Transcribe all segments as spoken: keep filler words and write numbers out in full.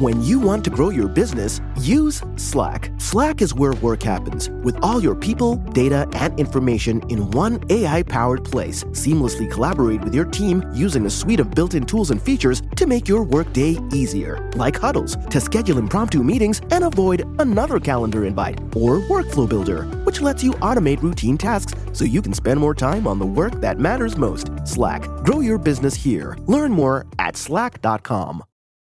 When you want to grow your business, use Slack. Slack is where work happens, with all your people, data, and information in one A I-powered place. Seamlessly collaborate with your team using a suite of built-in tools and features to make your workday easier, like Huddles, to schedule impromptu meetings and avoid another calendar invite, or Workflow Builder, which lets you automate routine tasks so you can spend more time on the work that matters most. Slack. Grow your business here. Learn more at slack dot com.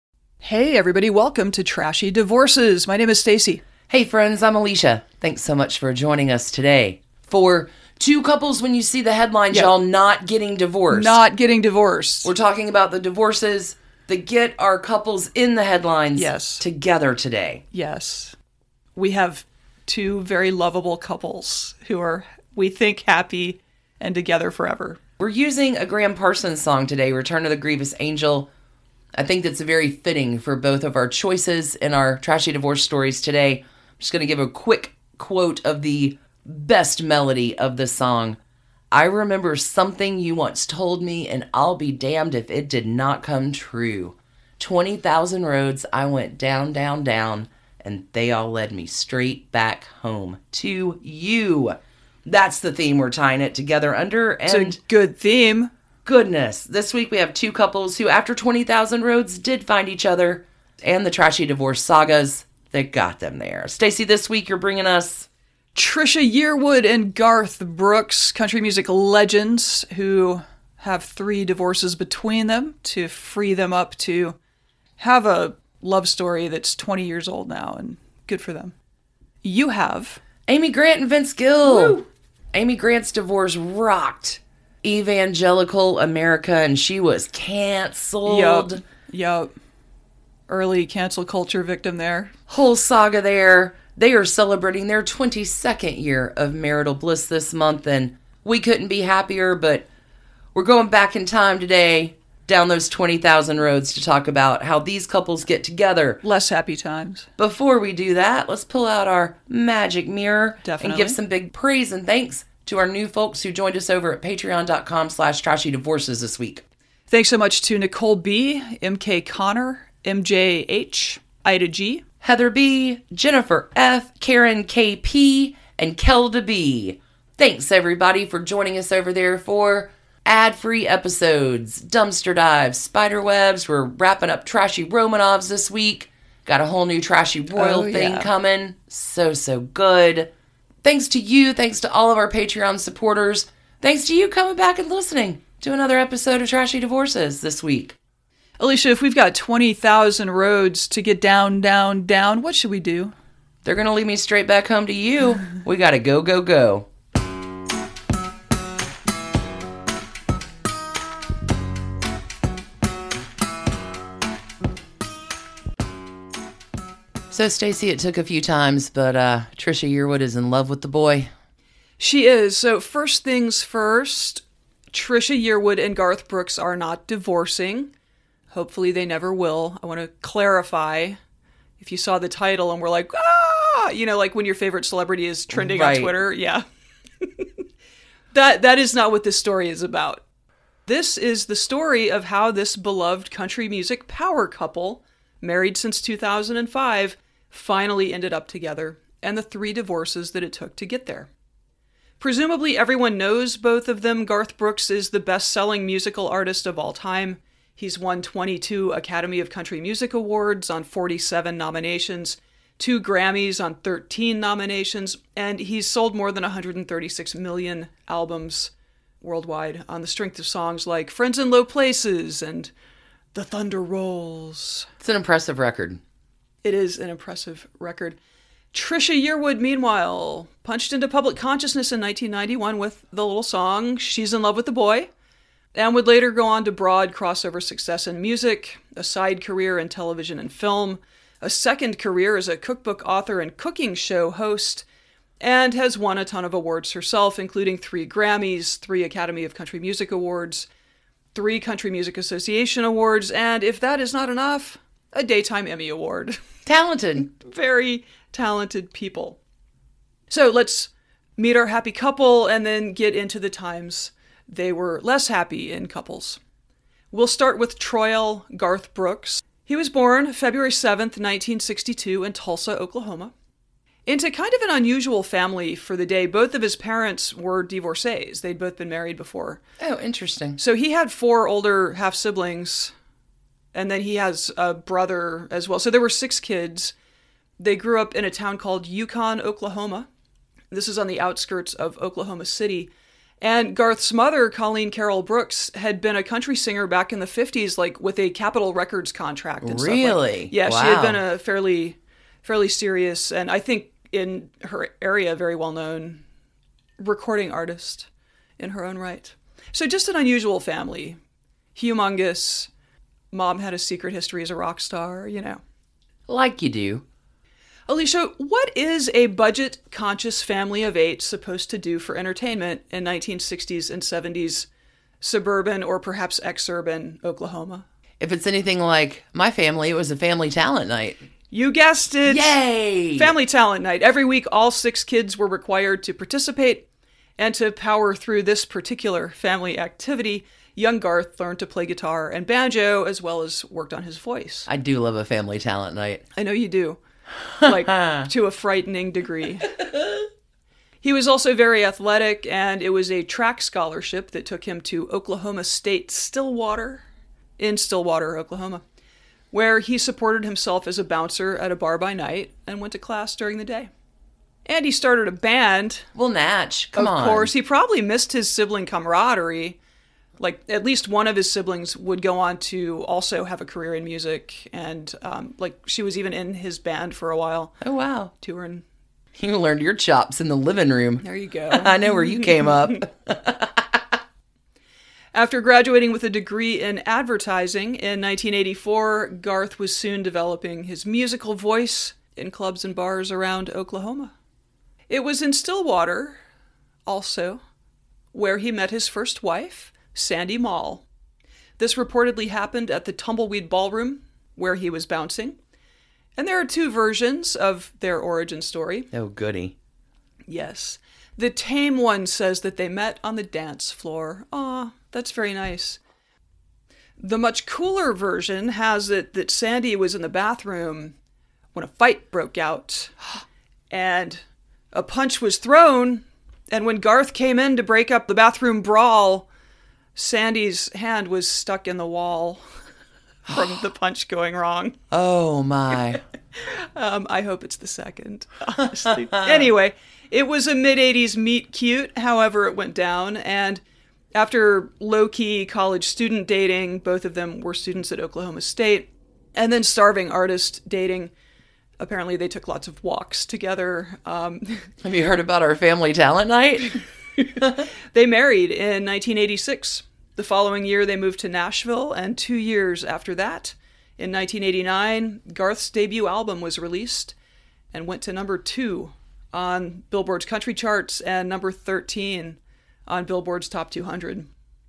Hey everybody, welcome to Trashy Divorces. My name is Stacy. Hey friends, I'm Alicia. Thanks so much for joining us today. For two couples, when you see the headlines, Yeah. y'all not getting divorced. Not getting divorced. We're talking about the divorces that get our couples in the headlines Yes. together today. Yes. We have two very lovable couples who are, we think, happy and together forever. We're using a Graham Parsons song today, Return of the Grievous Angel. I think that's very fitting for both of our choices in our trashy divorce stories today. I'm just going to give a quick quote of the best melody of the song. I remember something you once told me, and I'll be damned if it did not come true. twenty thousand roads I went down, down, down, and they all led me straight back home to you. That's the theme we're tying it together under. And It's a good theme. goodness, this week we have two couples who, after twenty thousand roads, did find each other, and the trashy divorce sagas that got them there. Stacy, this week you're bringing us Trisha Yearwood and Garth Brooks, country music legends who have three divorces between them to free them up to have a love story that's twenty years old now, and good for them. You have Amy Grant and Vince Gill. Woo. Amy Grant's divorce rocked evangelical America, and she was canceled. Yup. Yup. Early cancel culture victim there. Whole saga there. They are celebrating their twenty-second year of marital bliss this month, and we couldn't be happier, but we're going back in time today, down those twenty thousand roads, to talk about how these couples get together. Less happy times. Before we do that, let's pull out our magic mirror Definitely. and give some big praise and thanks to our new folks who joined us over at patreon.com slash trashy divorces this week. Thanks so much to Nicole B, M K Connor, M J H, Ida G, Heather B, Jennifer F, Karen K P, and Kelda B. Thanks everybody for joining us over there for ad-free episodes, dumpster dives, spider webs. We're wrapping up Trashy Romanovs this week. Got a whole new Trashy Royal Oh, thing yeah. coming. So, so good. Thanks to you. Thanks to all of our Patreon supporters. Thanks to you coming back and listening to another episode of Trashy Divorces this week. Alicia, if we've got twenty thousand roads to get down, down, down, what should we do? They're going to lead me straight back home to you. We got to go, go, go. So, Stacy, it took a few times, but uh, Trisha Yearwood is in love with the boy. She is. So first things first, Trisha Yearwood and Garth Brooks are not divorcing. Hopefully they never will. I want to clarify, if you saw the title and were like, ah, you know, like when your favorite celebrity is trending Right. on Twitter. Yeah. that That is not what this story is about. This is the story of how this beloved country music power couple, married since two thousand five, finally ended up together, and the three divorces that it took to get there. Presumably everyone knows both of them. Garth Brooks is the best-selling musical artist of all time. He's won twenty-two Academy of Country Music Awards on forty-seven nominations, two Grammys on thirteen nominations, and he's sold more than one hundred thirty-six million albums worldwide on the strength of songs like Friends in Low Places and The Thunder Rolls. It's an impressive record. It is an impressive record. Trisha Yearwood, meanwhile, punched into public consciousness in nineteen ninety-one with the little song She's in Love with the Boy, and would later go on to broad crossover success in music, a side career in television and film, a second career as a cookbook author and cooking show host, and has won a ton of awards herself, including three Grammys, three Academy of Country Music Awards, three Country Music Association Awards, and if that is not enough, a Daytime Emmy Award. Talented. Very talented people. So let's meet our happy couple and then get into the times they were less happy in couples. We'll start with Troyal Garth Brooks. He was born February seventh, nineteen sixty-two in Tulsa, Oklahoma. Into kind of an unusual family for the day. Both of his parents were divorcees. They'd both been married before. Oh, interesting. So he had four older half-siblings, and then he has a brother as well. So there were six kids. They grew up in a town called Yukon, Oklahoma. This is on the outskirts of Oklahoma City. And Garth's mother, Colleen Carroll Brooks, had been a country singer back in the fifties, like with a Capitol Records contract and really? stuff. Really? Yeah, wow. She had been a fairly, fairly serious, and I think in her area, very well-known recording artist in her own right. So just an unusual family. Humongous. Mom had a secret history as a rock star, you know. Like you do. Alicia, what is a budget-conscious family of eight supposed to do for entertainment in nineteen sixties and seventies suburban or perhaps exurban Oklahoma? If it's anything like my family, it was a family talent night. You guessed it! Yay! Family talent night. Every week, all six kids were required to participate, and to power through this particular family activity, young Garth learned to play guitar and banjo, as well as worked on his voice. I do love a family talent night. I know you do. Like, to a frightening degree. He was also very athletic, and it was a track scholarship that took him to Oklahoma State Stillwater, in Stillwater, Oklahoma, where he supported himself as a bouncer at a bar by night and went to class during the day. And he started a band. Well, Natch, come of on. Of course, he probably missed his sibling camaraderie. Like, at least one of his siblings would go on to also have a career in music. And, um, like, she was even in his band for a while. Oh, wow. Touring. You learned your chops in the living room. There you go. I know where you came up. After graduating with a degree in advertising in nineteen eighty-four, Garth was soon developing his musical voice in clubs and bars around Oklahoma. It was in Stillwater, also, where he met his first wife, Sandy Mall. This reportedly happened at the Tumbleweed Ballroom, where he was bouncing. And there are two versions of their origin story. Oh, goody. Yes. The tame one says that they met on the dance floor. Aw, that's very nice. The much cooler version has it that Sandy was in the bathroom when a fight broke out, and a punch was thrown, and when Garth came in to break up the bathroom brawl, Sandy's hand was stuck in the wall from the punch going wrong. Oh, my. um, I hope it's the second, honestly. Anyway, it was a mid-eighties meet cute, however it went down, and after low-key college student dating, both of them were students at Oklahoma State, and then starving artist dating, apparently they took lots of walks together. Um, Have you heard about our family talent night? They married in nineteen eighty-six. The following year, they moved to Nashville, and two years after that, in nineteen eighty-nine, Garth's debut album was released and went to number two on Billboard's country charts and number thirteen on Billboard's Top two hundred.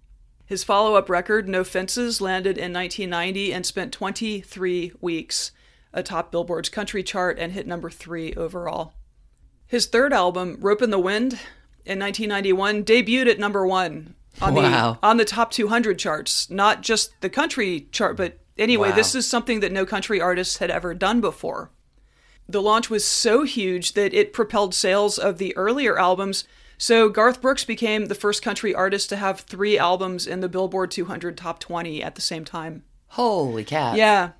His follow-up record, No Fences, landed in nineteen ninety and spent twenty-three weeks atop Billboard's country chart and hit number three overall. His third album, Rope in the Wind, in nineteen ninety-one, debuted at number one on wow. the on the top two hundred charts. Not just the country chart, but anyway, wow. This is something that no country artist had ever done before. The launch was so huge that it propelled sales of the earlier albums, so Garth Brooks became the first country artist to have three albums in the Billboard two hundred Top twenty at the same time. Holy cats. Yeah.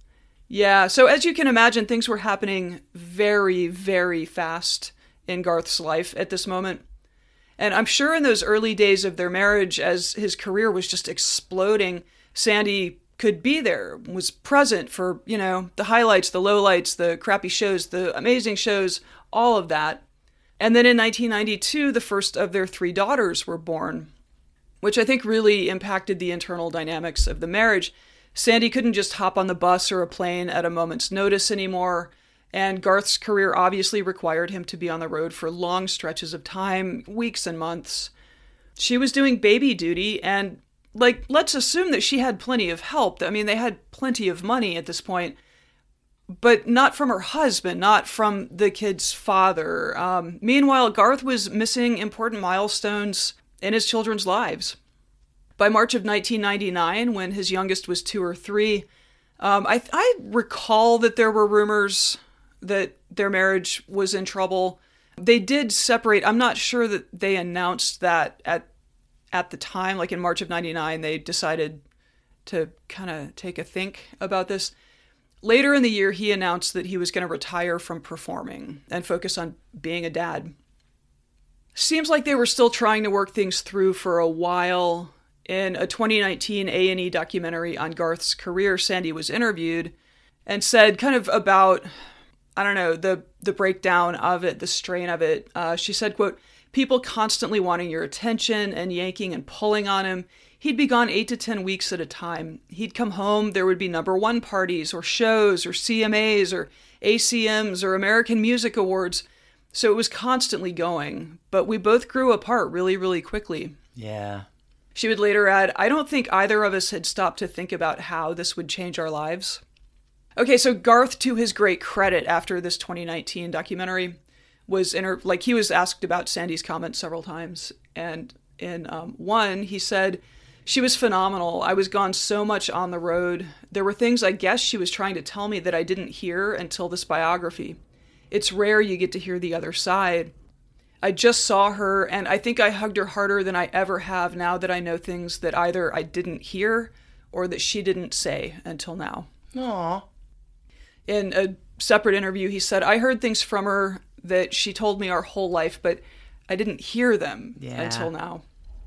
Yeah, so as you can imagine, things were happening very, very fast in Garth's life at this moment. And I'm sure in those early days of their marriage, as his career was just exploding, Sandy could be there, was present for, you know, the highlights, the lowlights, the crappy shows, the amazing shows, all of that. And then in nineteen ninety-two, the first of their three daughters were born, which I think really impacted the internal dynamics of the marriage. Sandy couldn't just hop on the bus or a plane at a moment's notice anymore, and Garth's career obviously required him to be on the road for long stretches of time, weeks and months. She was doing baby duty, and, like, let's assume that she had plenty of help. I mean, they had plenty of money at this point, but not from her husband, not from the kid's father. Um, meanwhile, Garth was missing important milestones in his children's lives. By March of nineteen ninety-nine, when his youngest was two or three, Um, I I recall that there were rumors that their marriage was in trouble. They did separate. I'm not sure that they announced that at at the time. Like in March of ninety-nine, they decided to kind of take a think about this. Later in the year, he announced that he was going to retire from performing and focus on being a dad. Seems like they were still trying to work things through for a while. In a twenty nineteen A and E documentary on Garth's career, Sandy was interviewed and said kind of about, I don't know, the, the breakdown of it, the strain of it. Uh, she said, quote, people constantly wanting your attention and yanking and pulling on him. He'd be gone eight to ten weeks at a time. He'd come home, there would be number one parties or shows or C M As or A C Ms or American Music Awards. So it was constantly going, but we both grew apart really, really quickly. Yeah. She would later add, I don't think either of us had stopped to think about how this would change our lives. Okay, so Garth, to his great credit after this twenty nineteen documentary, was inter- like he was asked about Sandy's comments several times. And in um, one, he said, she was phenomenal. I was gone so much on the road. There were things I guess she was trying to tell me that I didn't hear until this biography. It's rare you get to hear the other side. I just saw her, and I think I hugged her harder than I ever have now that I know things that either I didn't hear or that she didn't say until now. Aw. In a separate interview, he said, I heard things from her that she told me our whole life, but I didn't hear them Yeah. until now.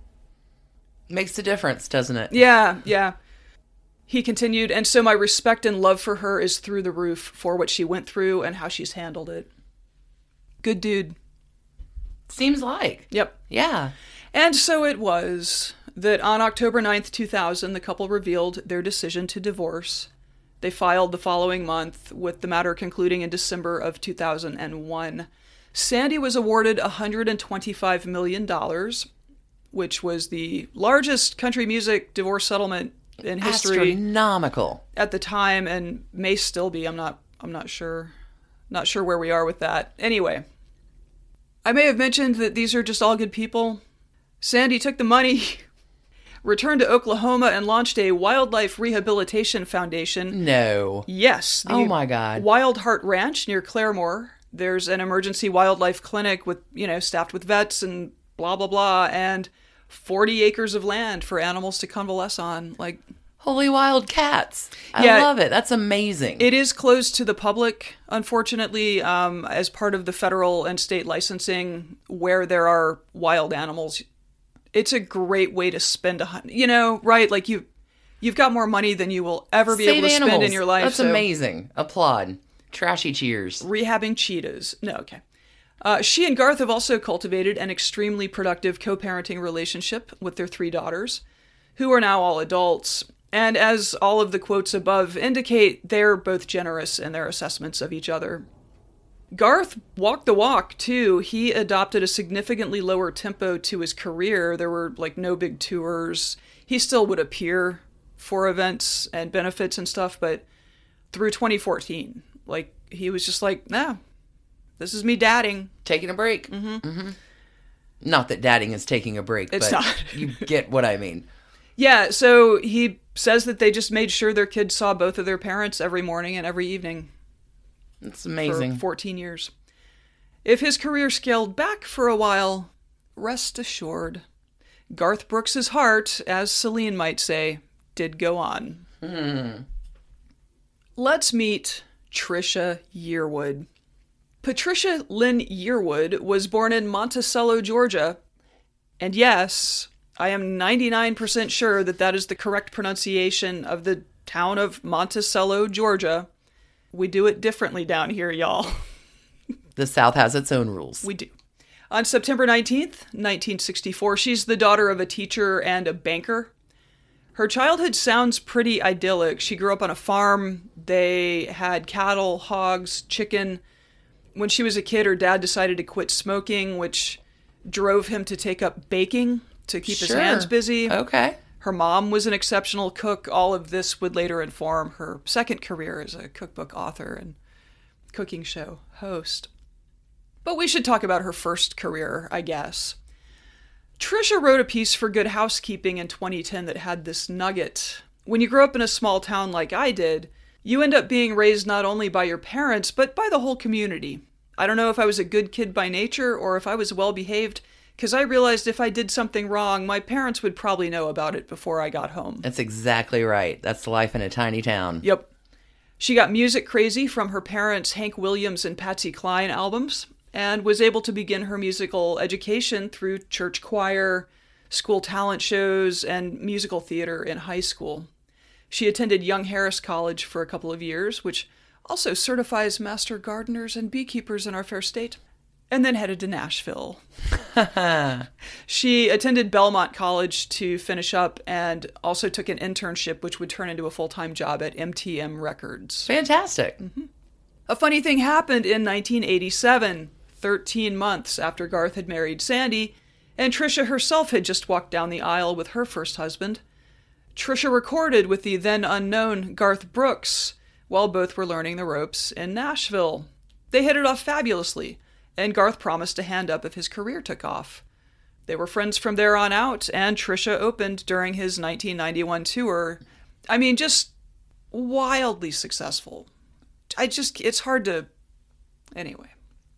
Makes a difference, doesn't it? Yeah, yeah. He continued, and so my respect and love for her is through the roof for what she went through and how she's handled it. Good dude. Seems like. Yep. Yeah. And so it was that on October ninth, two thousand, the couple revealed their decision to divorce. They filed the following month, with the matter concluding in December of two thousand one. Sandy was awarded one hundred twenty-five million dollars, which was the largest country music divorce settlement in history. Astronomical. At the time, and may still be. I'm not I'm not sure. Not sure where we are with that. Anyway, I may have mentioned that these are just all good people. Sandy took the money, returned to Oklahoma, and launched a wildlife rehabilitation foundation. No. Yes. The Oh my God. Wild Heart Ranch near Claremore. There's an emergency wildlife clinic with, you know, staffed with vets and blah, blah, blah, and forty acres of land for animals to convalesce on. Like, Holy wild cats. I Yeah. love it. That's amazing. it is closed to the public, unfortunately, um, as part of the federal and state licensing where there are wild animals. It's a great way to spend a hundred, you know, right? Like you, you've got more money than you will ever be Save able to animals. spend in your life. That's so amazing. Applaud. Trashy cheers. rehabbing cheetahs. No, okay. Uh, she and Garth have also cultivated an extremely productive co-parenting relationship with their three daughters, who are now all adults. And as all of the quotes above indicate, they're both generous in their assessments of each other. Garth walked the walk, too. He adopted a significantly lower tempo to his career. There were, like, no big tours. He still would appear for events and benefits and stuff, but through twenty fourteen, like, he was just like, nah, this is me dadding. Taking a break. Mm-hmm. Mm-hmm. Not that dadding is taking a break, It's but not. you get what I mean. Yeah, so he says that they just made sure their kids saw both of their parents every morning and every evening. It's amazing. For fourteen years. If his career scaled back for a while, rest assured, Garth Brooks's heart, as Celine might say, did go on. Hmm. Let's meet Trisha Yearwood. Patricia Lynn Yearwood was born in Monticello, Georgia. And yes, I am ninety-nine percent sure that that is the correct pronunciation of the town of Monticello, Georgia. We do it differently down here, y'all. The South has its own rules. We do. On September nineteenth, nineteen sixty-four, she's the daughter of a teacher and a banker. Her childhood sounds pretty idyllic. She grew up on a farm. They had cattle, hogs, chicken. When she was a kid, her dad decided to quit smoking, which drove him to take up baking to keep his Sure. hands busy. Okay. Her mom was an exceptional cook. All of this would later inform her second career as a cookbook author and cooking show host. But we should talk about her first career, I guess. Trisha wrote a piece for Good Housekeeping in twenty ten that had this nugget. When you grow up in a small town like I did, You end up being raised not only by your parents, but by the whole community. I don't know if I was a good kid by nature or if I was well behaved, because I realized if I did something wrong, my parents would probably know about it before I got home. That's exactly right. That's life in a tiny town. Yep. She got music crazy from her parents' Hank Williams and Patsy Cline albums, and was able to begin her musical education through church choir, school talent shows, and musical theater in high school. She attended Young Harris College for a couple of years, which also certifies master gardeners and beekeepers in our fair state, and then headed to Nashville. She attended Belmont College to finish up and also took an internship, which would turn into a full-time job at M T M Records. Fantastic. Mm-hmm. A funny thing happened in nineteen eighty-seven, thirteen months after Garth had married Sandy, and Trisha herself had just walked down the aisle with her first husband. Trisha recorded with the then unknown Garth Brooks while both were learning the ropes in Nashville. They hit it off fabulously, and Garth promised to hand up if his career took off. They were friends from there on out, and Trisha opened during his nineteen ninety-one tour. I mean, just wildly successful. I just, it's hard to, anyway.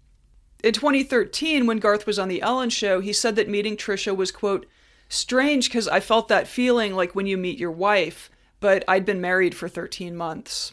In twenty thirteen, when Garth was on The Ellen Show, he said that meeting Trisha was, quote, strange because I felt that feeling like when you meet your wife, but I'd been married for thirteen months.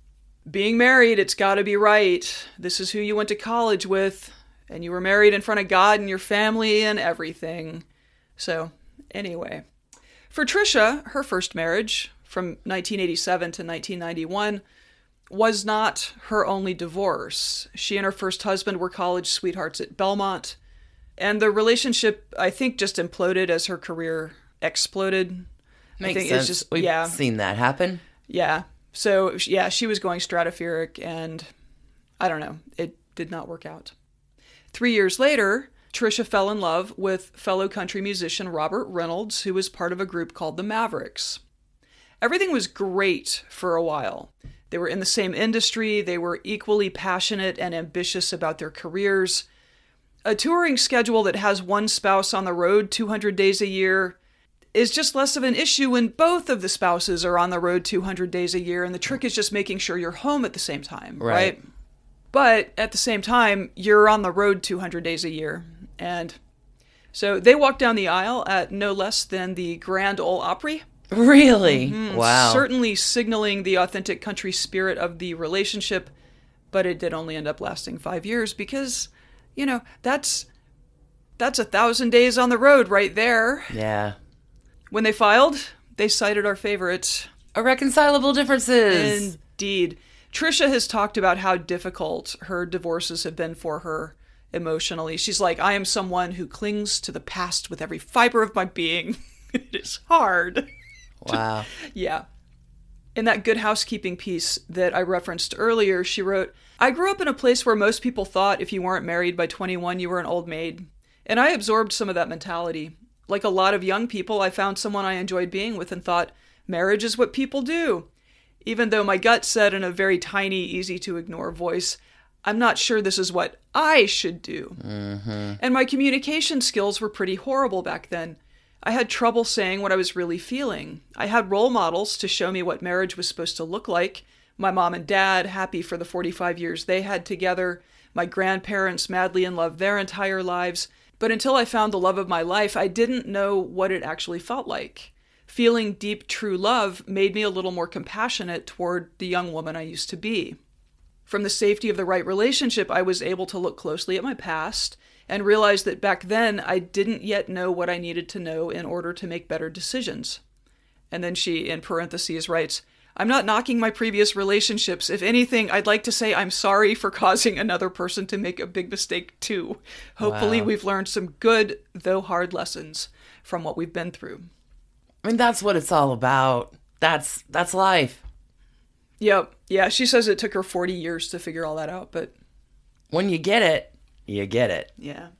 Being married, it's got to be right. This is who you went to college with, and you were married in front of God and your family and everything. So, anyway. For Trisha, her first marriage, from nineteen eighty-seven to nineteen ninety-one, was not her only divorce. She and her first husband were college sweethearts at Belmont, and the relationship, I think, just imploded as her career exploded. Makes I think sense. It's just, We've yeah. seen that happen. Yeah. So, yeah, she was going stratospheric, and I don't know, it did not work out. Three years later, Trisha fell in love with fellow country musician Robert Reynolds, who was part of a group called the Mavericks. Everything was great for a while. They were in the same industry, they were equally passionate and ambitious about their careers. A touring schedule that has one spouse on the road two hundred days a year is just less of an issue when both of the spouses are on the road two hundred days a year, and the trick is just making sure you're home at the same time, right? right? But at the same time, you're on the road two hundred days a year. And so they walked down the aisle at no less than the Grand Ole Opry. Really? Mm-hmm. Wow. Certainly signaling the authentic country spirit of the relationship, but it did only end up lasting five years because, you know, that's that's a thousand days on the road right there. Yeah. When they filed, they cited our favorite. Irreconcilable differences. Indeed. Trisha has talked about how difficult her divorces have been for her emotionally. She's like, I am someone who clings to the past with every fiber of my being. It is hard. Wow. Yeah. In that Good Housekeeping piece that I referenced earlier, she wrote, I grew up in a place where most people thought if you weren't married by twenty-one, you were an old maid. And I absorbed some of that mentality. Like a lot of young people, I found someone I enjoyed being with and thought, marriage is what people do. Even though my gut said in a very tiny, easy-to-ignore voice, I'm not sure this is what I should do. Mm-hmm. And my communication skills were pretty horrible back then. I had trouble saying what I was really feeling. I had role models to show me what marriage was supposed to look like. My mom and dad, happy for the forty-five years they had together. My grandparents, madly in love their entire lives. But until I found the love of my life, I didn't know what it actually felt like. Feeling deep, true love made me a little more compassionate toward the young woman I used to be. From the safety of the right relationship, I was able to look closely at my past and realize that back then I didn't yet know what I needed to know in order to make better decisions. And then she, in parentheses, writes, I'm not knocking my previous relationships. If anything, I'd like to say I'm sorry for causing another person to make a big mistake too. Hopefully Wow. we've learned some good, though hard lessons from what we've been through. I mean, that's what it's all about. That's that's life. Yep. Yeah, she says it took her forty years to figure all that out, but When you get it, you get it. yeah.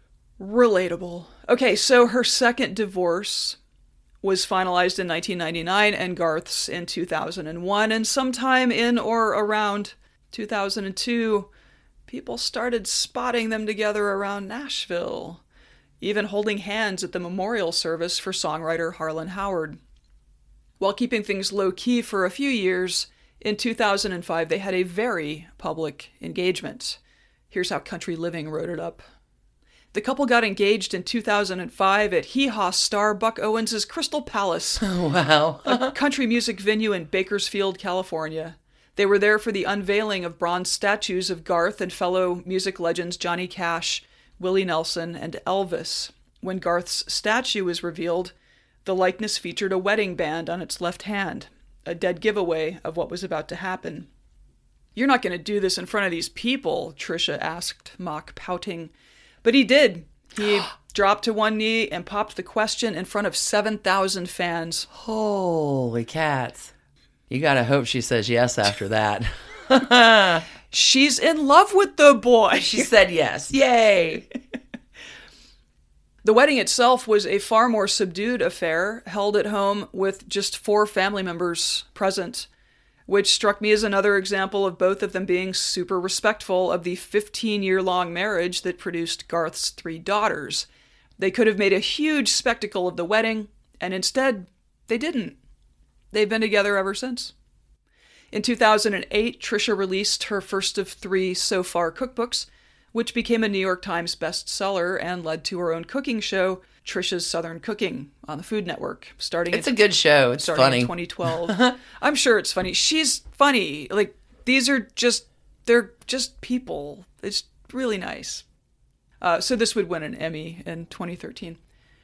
Relatable. Okay, so her second divorce was finalized in nineteen ninety-nine and Garth's in two thousand one, and sometime in or around two thousand two, people started spotting them together around Nashville, even holding hands at the memorial service for songwriter Harlan Howard. While keeping things low-key for a few years, In two thousand five, they had a very public engagement. Here's how Country Living wrote it up. The couple got engaged in two thousand five at Hee Haw star Buck Owens' Crystal Palace, Oh, wow. a country music venue in Bakersfield, California. They were there for the unveiling of bronze statues of Garth and fellow music legends Johnny Cash, Willie Nelson, and Elvis. When Garth's statue was revealed, the likeness featured a wedding band on its left hand, a dead giveaway of what was about to happen. "You're not going to do this in front of these people?" Trisha asked, mock pouting. But he did. He dropped to one knee and popped the question in front of seven thousand fans. Holy cats. You gotta hope she says yes after that. She's in love with the boy. She said yes. Yay! The wedding itself was a far more subdued affair, held at home with just four family members present, which struck me as another example of both of them being super respectful of the fifteen-year-long marriage that produced Garth's three daughters. They could have made a huge spectacle of the wedding, and instead, they didn't. They've been together ever since. In two thousand eight, Trisha released her first of three So Far cookbooks, which became a New York Times bestseller and led to her own cooking show, Trisha's Southern Cooking, on the Food Network. Starting It's in, a good show. It's starting funny. in twenty twelve. I'm sure it's funny. She's funny. Like, these are just, they're just people. It's really nice. Uh, so this would win an Emmy in twenty thirteen.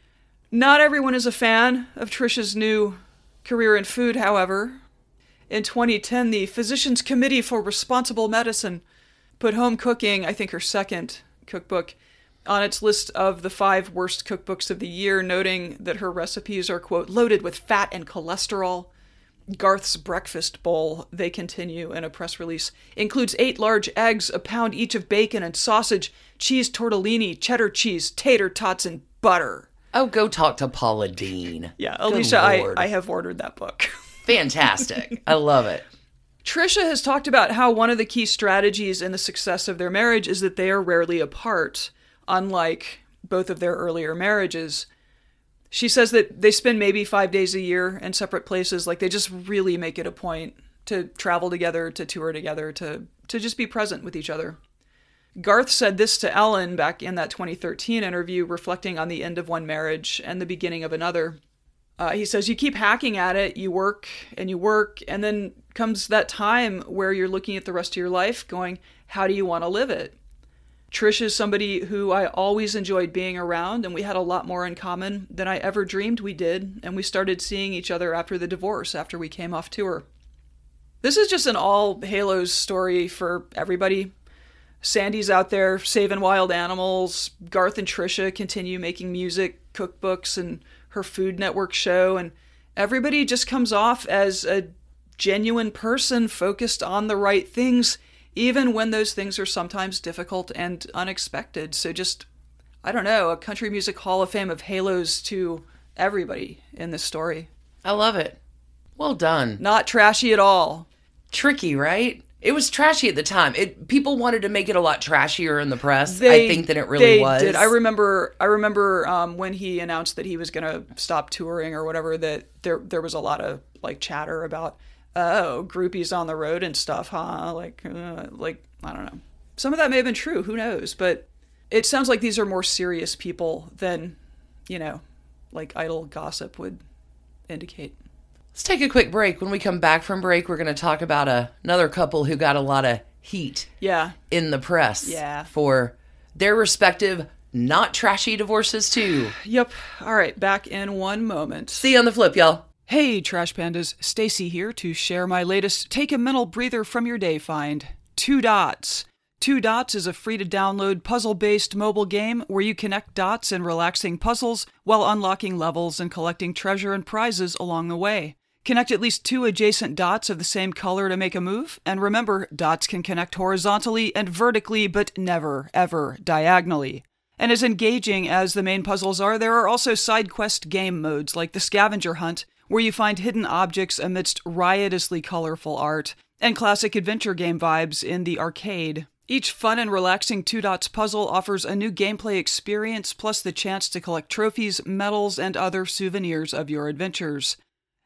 Not everyone is a fan of Trisha's new career in food, however. In twenty ten, the Physicians Committee for Responsible Medicine put Home Cooking, I think her second cookbook, on its list of the five worst cookbooks of the year, noting that her recipes are, quote, loaded with fat and cholesterol. Garth's breakfast bowl, they continue in a press release, includes eight large eggs, a pound each of bacon and sausage, cheese tortellini, cheddar cheese, tater tots, and butter. Oh, go talk to Paula Deen. Yeah, Good Alicia, I, Lord. I have ordered that book. Fantastic. I love it. Trisha has talked about how one of the key strategies in the success of their marriage is that they are rarely apart, unlike both of their earlier marriages. She says that they spend maybe five days a year in separate places. Like, they just really make it a point to travel together, to tour together, to, to just be present with each other. Garth said this to Ellen back in that twenty thirteen interview, reflecting on the end of one marriage and the beginning of another. Uh, he says, you keep hacking at it, you work and you work, and then comes that time where you're looking at the rest of your life going, how do you want to live it? Trish is somebody who I always enjoyed being around, and we had a lot more in common than I ever dreamed we did, and we started seeing each other after the divorce, after we came off tour. This is just an all Halos story for everybody. Sandy's out there saving wild animals. Garth and Trisha continue making music, cookbooks, and her Food Network show, and everybody just comes off as a genuine person focused on the right things, even when those things are sometimes difficult and unexpected. So just, I don't know, a Country Music Hall of Fame of halos to everybody in this story. I love it. Well done. Not trashy at all. Tricky, right? It was trashy at the time. It people wanted to make it a lot trashier in the press. They, I think than it really they was. Did. I remember. I remember um, when he announced that he was going to stop touring or whatever. That there there was a lot of like chatter about oh groupies on the road and stuff, huh? Like uh, like I don't know. Some of that may have been true. Who knows? But it sounds like these are more serious people than, you know, like idle gossip would indicate. Let's take a quick break. When we come back from break, we're going to talk about a, another couple who got a lot of heat Yeah. in the press Yeah. for their respective not trashy divorces too. Yep. All right. Back in one moment. See you on the flip, y'all. Hey, Trash Pandas. Stacy here to share my latest Take a Mental Breather from Your Day find. Two Dots. Two Dots is a free-to-download puzzle-based mobile game where you connect dots in relaxing puzzles while unlocking levels and collecting treasure and prizes along the way. Connect at least two adjacent dots of the same color to make a move, and remember, dots can connect horizontally and vertically, but never, ever diagonally. And as engaging as the main puzzles are, there are also side quest game modes like the Scavenger Hunt, where you find hidden objects amidst riotously colorful art, and classic adventure game vibes in the arcade. Each fun and relaxing Two Dots puzzle offers a new gameplay experience, plus the chance to collect trophies, medals, and other souvenirs of your adventures.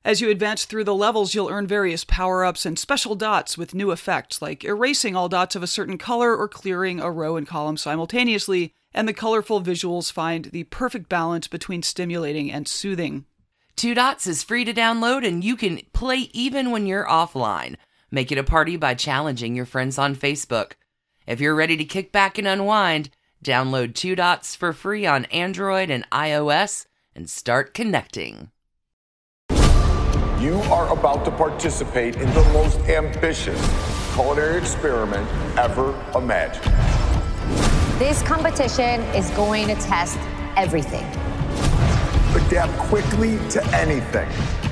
As you advance through the levels, you'll earn various power-ups and special dots with new effects, like erasing all dots of a certain color or clearing a row and column simultaneously, and the colorful visuals find the perfect balance between stimulating and soothing. Two Dots is free to download, and you can play even when you're offline. Make it a party by challenging your friends on Facebook. If you're ready to kick back and unwind, download Two Dots for free on Android and iOS and start connecting. You are about to participate in the most ambitious culinary experiment ever imagined. This competition is going to test everything. Adapt quickly to anything.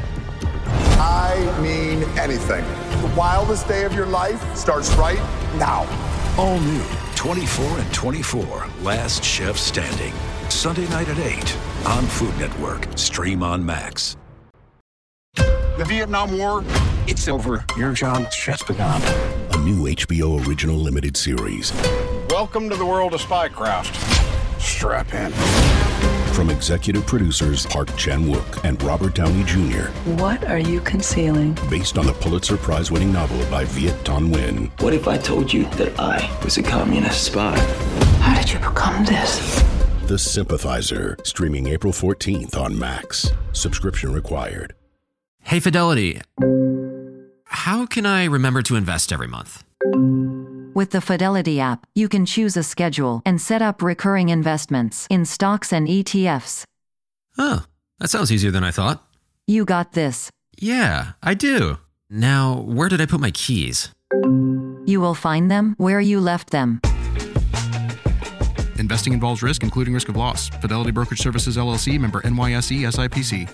I mean anything. The wildest day of your life starts right now. All new, twenty-four and twenty-four, Last Chef Standing. Sunday night at eight on Food Network. Stream on Max. The Vietnam War, it's over. Your job's just begun. A new H B O original limited series. Welcome to the world of spycraft. Strap in. From executive producers Park Chan-wook and Robert Downey Junior What are you concealing? Based on the Pulitzer Prize-winning novel by Viet Thanh Nguyen. What if I told you that I was a communist spy? How did you become this? The Sympathizer, streaming April fourteenth on Max. Subscription required. Hey, Fidelity. How can I remember to invest every month? With the Fidelity app, you can choose a schedule and set up recurring investments in stocks and E T Fs. Oh, that sounds easier than I thought. You got this. Yeah, I do. Now, where did I put my keys? You will find them where you left them. Investing involves risk, including risk of loss. Fidelity Brokerage Services, L L C, member N Y S E, S I P C.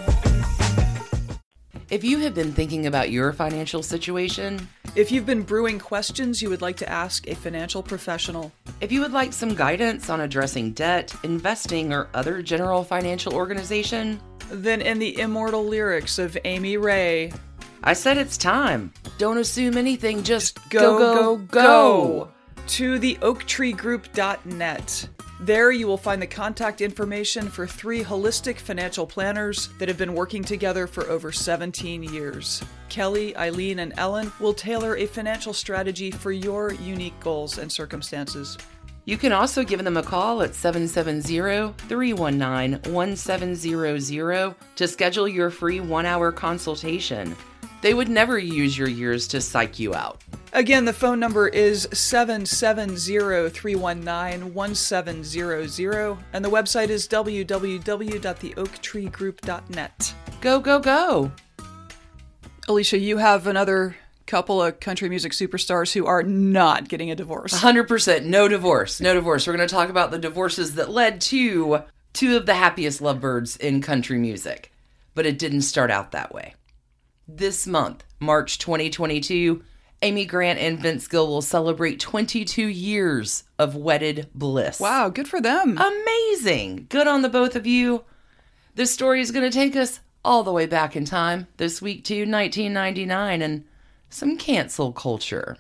If you have been thinking about your financial situation, If you've been brewing questions you would like to ask a financial professional, if you would like some guidance on addressing debt, investing, or other general financial organization, then in the immortal lyrics of Amy Ray, I said it's time. Don't assume anything, just go, go, go, go to the oak tree group dot net. There you will find the contact information for three holistic financial planners that have been working together for over seventeen years. Kelly, Eileen, and Ellen will tailor a financial strategy for your unique goals and circumstances. You can also give them a call at seven seven zero, three one nine, one seven zero zero to schedule your free one-hour consultation. They would never use your years to psych you out. Again, the phone number is seven seven zero, three one nine, one seven zero zero, and the website is w w w dot the oak tree group dot net. Go, go, go! Alicia, you have another couple of country music superstars who are not getting a divorce. one hundred percent. No divorce. No divorce. We're going to talk about the divorces that led to two of the happiest lovebirds in country music. But it didn't start out that way. This month, March twenty twenty-two, Amy Grant and Vince Gill will celebrate twenty-two years of wedded bliss. Wow, good for them. Amazing. Good on the both of you. This story is going to take us all the way back in time, this week to nineteen ninety-nine, and some cancel culture.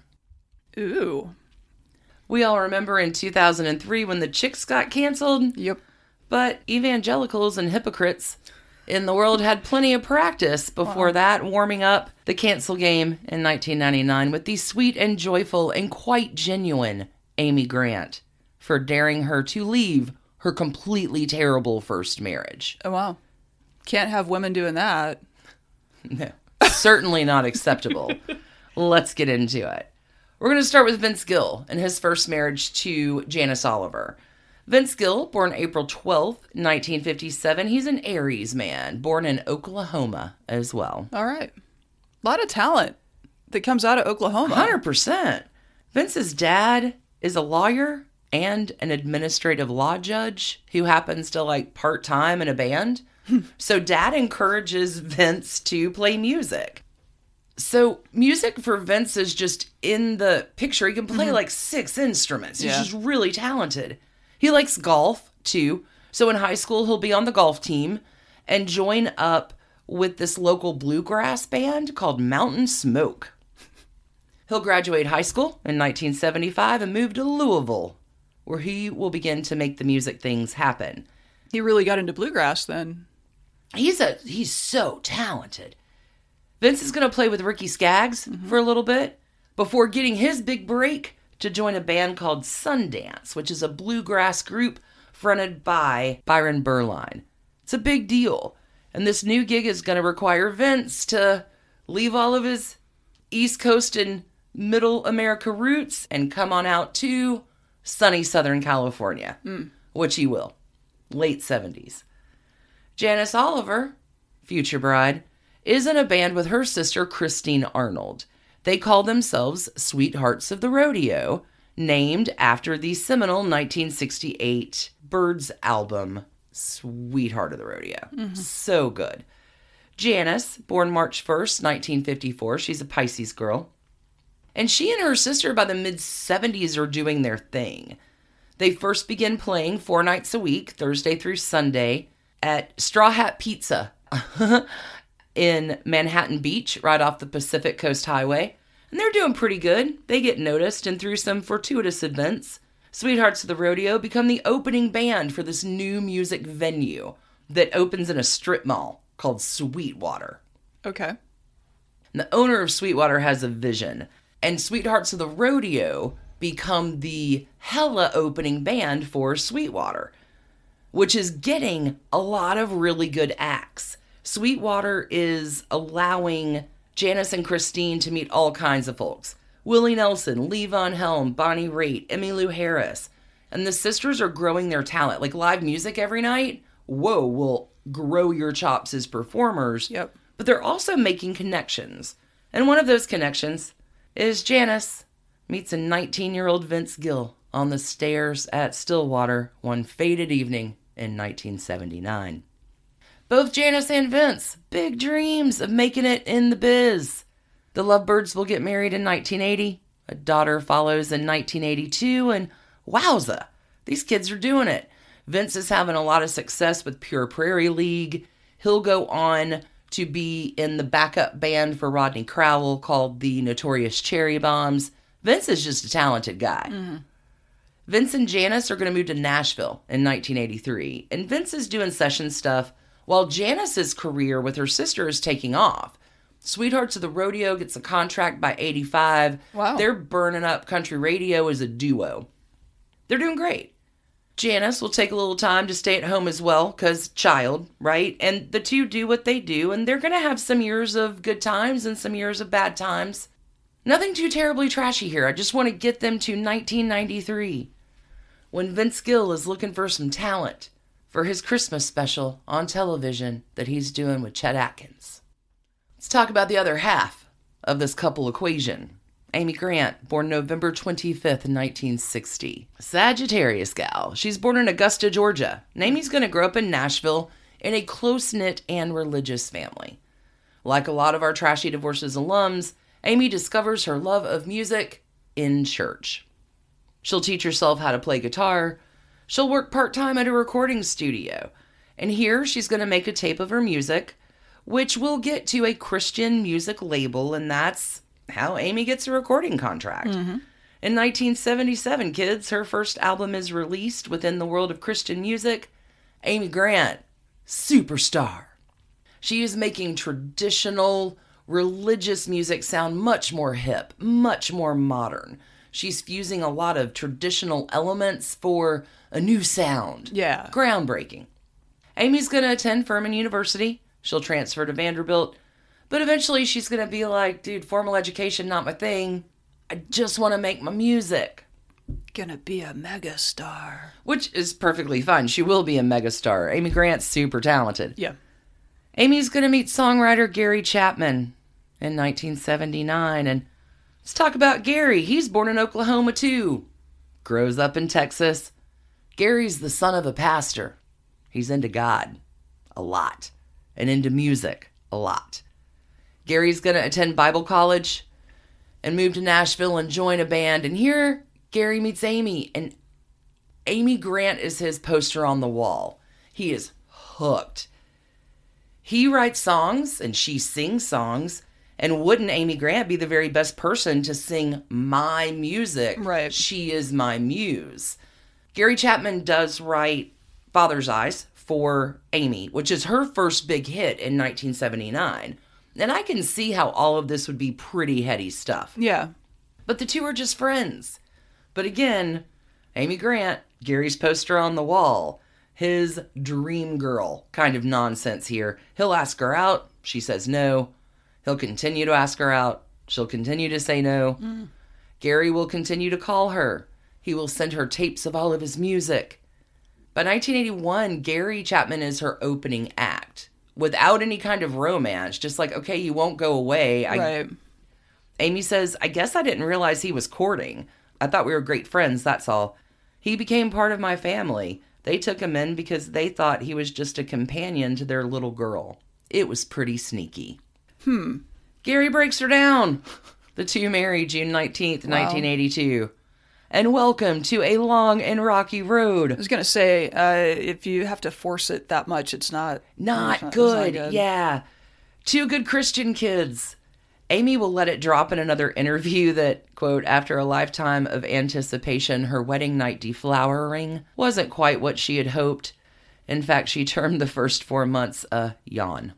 Ooh. We all remember in two thousand three when the Chicks got canceled. Yep. But evangelicals and hypocrites in the world had plenty of practice before wow. that, warming up the cancel game in nineteen ninety-nine with the sweet and joyful and quite genuine Amy Grant for daring her to leave her completely terrible first marriage. Oh, wow. Can't have women doing that. No, certainly not acceptable. Let's get into it. We're going to start with Vince Gill and his first marriage to Janice Oliver. Vince Gill, born April twelfth, nineteen fifty-seven. He's an Aries man, born in Oklahoma as well. All right. A lot of talent that comes out of Oklahoma. one hundred percent. Vince's dad is a lawyer and an administrative law judge who happens to like part-time in a band. So dad encourages Vince to play music. So music for Vince is just in the picture. He can play mm-hmm. like six instruments. He's yeah. just really talented. He likes golf, too. So in high school, he'll be on the golf team and join up with this local bluegrass band called Mountain Smoke. He'll graduate high school in nineteen seventy-five and move to Louisville, where he will begin to make the music things happen. He really got into bluegrass then. He's a he's so talented. Vince is going to play with Ricky Skaggs mm-hmm. for a little bit before getting his big break to join a band called Sundance, which is a bluegrass group fronted by Byron Berline. It's a big deal. And this new gig is going to require Vince to leave all of his East Coast and Middle America roots and come on out to sunny Southern California, mm. which he will. Late seventies. Janice Oliver, future bride, is in a band with her sister Christine Arnold. They call themselves Sweethearts of the Rodeo, named after the seminal nineteen sixty-eight Byrds album, Sweetheart of the Rodeo. Mm-hmm. So good. Janice, born March first, nineteen fifty-four, she's a Pisces girl. And she and her sister by the mid-seventies are doing their thing. They first begin playing four nights a week, Thursday through Sunday, at Straw Hat Pizza in Manhattan Beach, right off the Pacific Coast Highway. And they're doing pretty good. They get noticed, and through some fortuitous events, Sweethearts of the Rodeo become the opening band for this new music venue that opens in a strip mall called Sweetwater. Okay. And the owner of Sweetwater has a vision, and Sweethearts of the Rodeo become the hella opening band for Sweetwater, which is getting a lot of really good acts. Sweetwater is allowing Janice and Christine to meet all kinds of folks. Willie Nelson, Levon Helm, Bonnie Raitt, Emmylou Harris. And the sisters are growing their talent. Like live music every night, whoa, will grow your chops as performers. Yep. But they're also making connections. And one of those connections is Janice meets a nineteen-year-old Vince Gill on the stairs at Stillwater one faded evening in nineteen seventy-nine. Both Janice and Vince, big dreams of making it in the biz. The Lovebirds will get married in nineteen eighty. A daughter follows in nineteen eighty-two, and wowza, these kids are doing it. Vince is having a lot of success with Pure Prairie League. He'll go on to be in the backup band for Rodney Crowell called the Notorious Cherry Bombs. Vince is just a talented guy. Mm-hmm. Vince and Janice are going to move to Nashville in nineteen eighty-three, and Vince is doing session stuff while Janice's career with her sister is taking off. Sweethearts of the Rodeo gets a contract by eighty-five. Wow. They're burning up country radio as a duo. They're doing great. Janice will take a little time to stay at home as well, because child, right? And the two do what they do, and they're going to have some years of good times and some years of bad times. Nothing too terribly trashy here. I just want to get them to nineteen ninety-three, when Vince Gill is looking for some talent for his Christmas special on television that he's doing with Chet Atkins. Let's talk about the other half of this couple equation. Amy Grant, born November twenty-fifth, nineteen sixty. Sagittarius gal. She's born in Augusta, Georgia. And Amy's going to grow up in Nashville in a close-knit and religious family. Like a lot of our Trashy Divorces alums, Amy discovers her love of music in church. She'll teach herself how to play guitar. She'll work part-time at a recording studio. And here she's going to make a tape of her music, which will get to a Christian music label, and that's how Amy gets a recording contract. Mm-hmm. In nineteen seventy-seven, kids, her first album is released within the world of Christian music. Amy Grant, superstar. She is making traditional religious music sound much more hip, much more modern. She's fusing a lot of traditional elements for a new sound. Yeah. Groundbreaking. Amy's going to attend Furman University. She'll transfer to Vanderbilt. But eventually she's going to be like, dude, formal education, not my thing. I just want to make my music. Gonna be a megastar. Which is perfectly fine. She will be a megastar. Amy Grant's super talented. Yeah. Amy's going to meet songwriter Gary Chapman in nineteen seventy-nine. And let's talk about Gary. He's born in Oklahoma, too. Grows up in Texas. Gary's the son of a pastor. He's into God a lot. And into music a lot. Gary's going to attend Bible college and move to Nashville and join a band. And here, Gary meets Amy. And Amy Grant is his poster on the wall. He is hooked. He writes songs and she sings songs. And wouldn't Amy Grant be the very best person to sing my music? Right. She is my muse. Gary Chapman does write Father's Eyes for Amy, which is her first big hit in nineteen seventy-nine. And I can see how all of this would be pretty heady stuff. Yeah. But the two are just friends. But again, Amy Grant, Gary's poster on the wall, his dream girl kind of nonsense here. He'll ask her out. She says no. He'll continue to ask her out. She'll continue to say no. Mm. Gary will continue to call her. He will send her tapes of all of his music. By nineteen eighty-one, Gary Chapman is her opening act. Without any kind of romance. Just like, okay, you won't go away. I, right. Amy says, I guess I didn't realize he was courting. I thought we were great friends, that's all. He became part of my family. They took him in because they thought he was just a companion to their little girl. It was pretty sneaky. Hmm. Gary breaks her down. The two marry June nineteenth, wow. nineteen eighty-two. And welcome to a long and rocky road. I was going to say, uh, if you have to force it that much, it's not... Not, it's not good. It's not good. Yeah. Two good Christian kids. Amy will let it drop in another interview that, quote, after a lifetime of anticipation, her wedding night deflowering wasn't quite what she had hoped. In fact, she termed the first four months a yawn.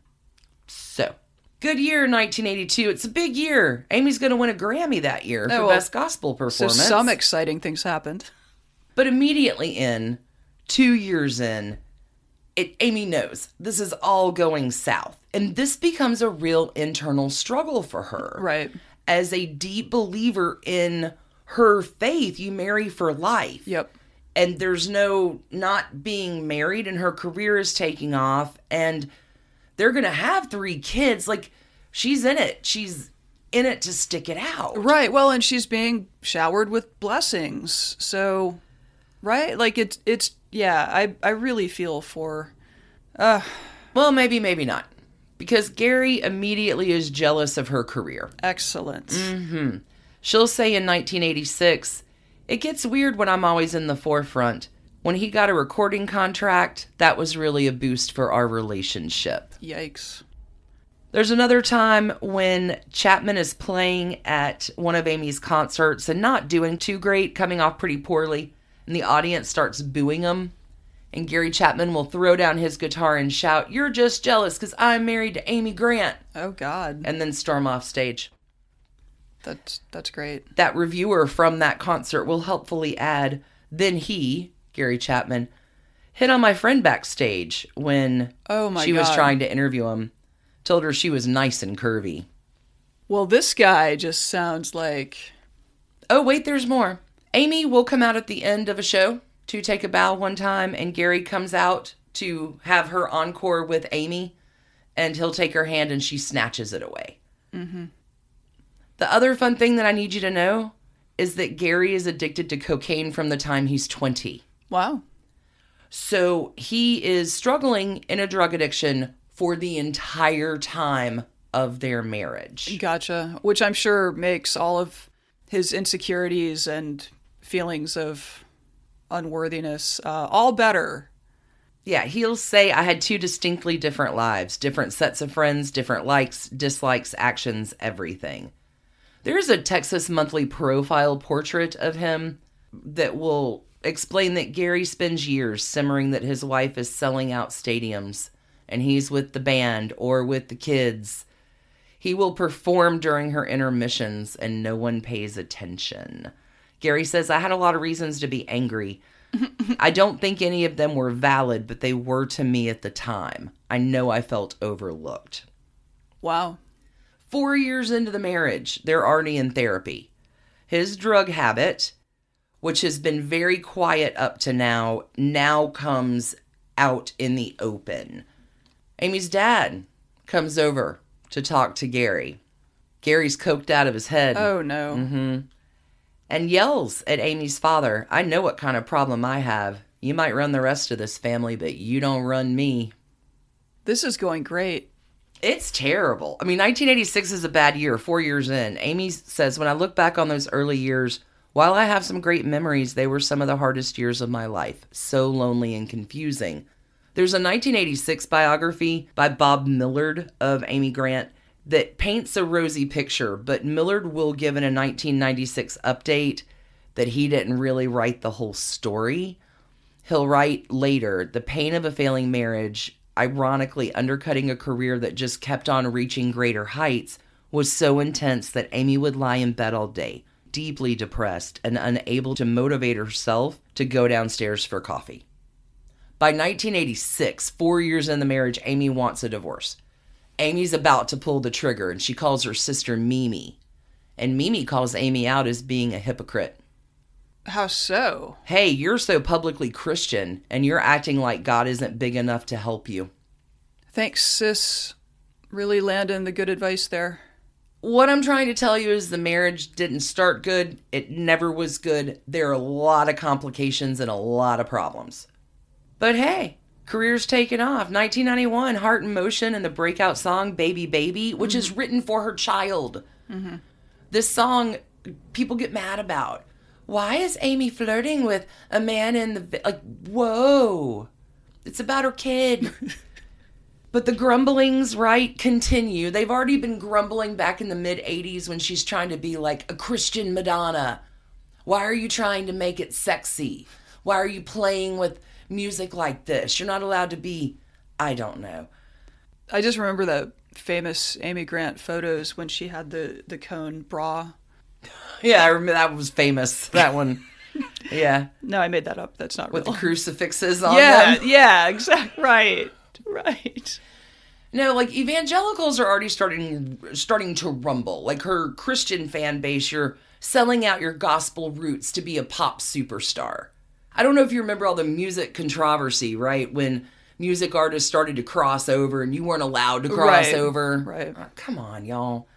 So, good year, nineteen eighty-two. It's a big year. Amy's going to win a Grammy that year for oh, well, Best Gospel Performance. So some exciting things happened. But immediately in, two years in, it, Amy knows this is all going south. And this becomes a real internal struggle for her. Right. As a deep believer in her faith, you marry for life. Yep. And there's no not being married, and her career is taking off, and they're going to have three kids. Like, she's in it. She's in it to stick it out. Right. Well, and she's being showered with blessings. So, right? Like, it's, it's yeah, I, I really feel for... Uh, well, maybe, maybe not. Because Gary immediately is jealous of her career. Excellent. Mm-hmm. She'll say in nineteen eighty-six, it gets weird when I'm always in the forefront. When he got a recording contract, that was really a boost for our relationship. Yikes. There's another time when Chapman is playing at one of Amy's concerts and not doing too great, coming off pretty poorly, and the audience starts booing him. And Gary Chapman will throw down his guitar and shout, "You're just jealous because I'm married to Amy Grant." Oh, God. And then storm off stage. That's that's great. That reviewer from that concert will helpfully add, then he, Gary Chapman, hit on my friend backstage when oh my she God. was trying to interview him. Told her she was nice and curvy. Well, this guy just sounds like... Oh, wait, there's more. Amy will come out at the end of a show to take a bow one time, and Gary comes out to have her encore with Amy, and he'll take her hand and she snatches it away. Mm-hmm. The other fun thing that I need you to know is that Gary is addicted to cocaine from the time he's twenty. Wow. So he is struggling in a drug addiction for the entire time of their marriage. Gotcha. Which I'm sure makes all of his insecurities and feelings of unworthiness uh, all better. Yeah, he'll say, I had two distinctly different lives, different sets of friends, different likes, dislikes, actions, everything. There's a Texas Monthly profile portrait of him that will explain that Gary spends years simmering that his wife is selling out stadiums and he's with the band or with the kids. He will perform during her intermissions and no one pays attention. Gary says, I had a lot of reasons to be angry. I don't think any of them were valid, but they were to me at the time. I know I felt overlooked. Wow. Four years into the marriage, they're already in therapy. His drug habit, which has been very quiet up to now, now comes out in the open. Amy's dad comes over to talk to Gary. Gary's coked out of his head. Oh, no. Mm-hmm. And yells at Amy's father, I know what kind of problem I have. You might run the rest of this family, but you don't run me. This is going great. It's terrible. I mean, nineteen eighty-six is a bad year, four years in. Amy says, when I look back on those early years, while I have some great memories, they were some of the hardest years of my life. So lonely and confusing. There's a nineteen eighty-six biography by Bob Millard of Amy Grant that paints a rosy picture, but Millard will give in a nineteen ninety-six update that he didn't really write the whole story. He'll write later, the pain of a failing marriage, ironically undercutting a career that just kept on reaching greater heights, was so intense that Amy would lie in bed all day, deeply depressed and unable to motivate herself to go downstairs for coffee. By nineteen eighty-six, four years in the marriage, Amy wants a divorce. Amy's about to pull the trigger, and she calls her sister Mimi. And Mimi calls Amy out as being a hypocrite. How so? Hey, you're so publicly Christian, and you're acting like God isn't big enough to help you. Thanks, sis. Really landing the good advice there. What I'm trying to tell you is the marriage didn't start good. It never was good. There are a lot of complications and a lot of problems. But hey, career's taken off. nineteen ninety-one, Heart in Motion and the breakout song Baby Baby, which mm-hmm. is written for her child. Mm-hmm. This song, people get mad about. Why is Amy flirting with a man in the... Like, whoa. It's about her kid. But the grumblings, right, continue. They've already been grumbling back in the mid-eighties when she's trying to be like a Christian Madonna. Why are you trying to make it sexy? Why are you playing with music like this? You're not allowed to be... I don't know. I just remember the famous Amy Grant photos when she had the, the cone bra. Yeah, I remember that was famous. That one. Yeah. No, I made that up. That's not real. With the crucifixes on yeah, them. Yeah, exactly. Right. Right. No, like evangelicals are already starting starting to rumble. Like her Christian fan base, you're selling out your gospel roots to be a pop superstar. I don't know if you remember all the music controversy, right? When music artists started to cross over and you weren't allowed to cross right. over. Right. Oh, come on, y'all.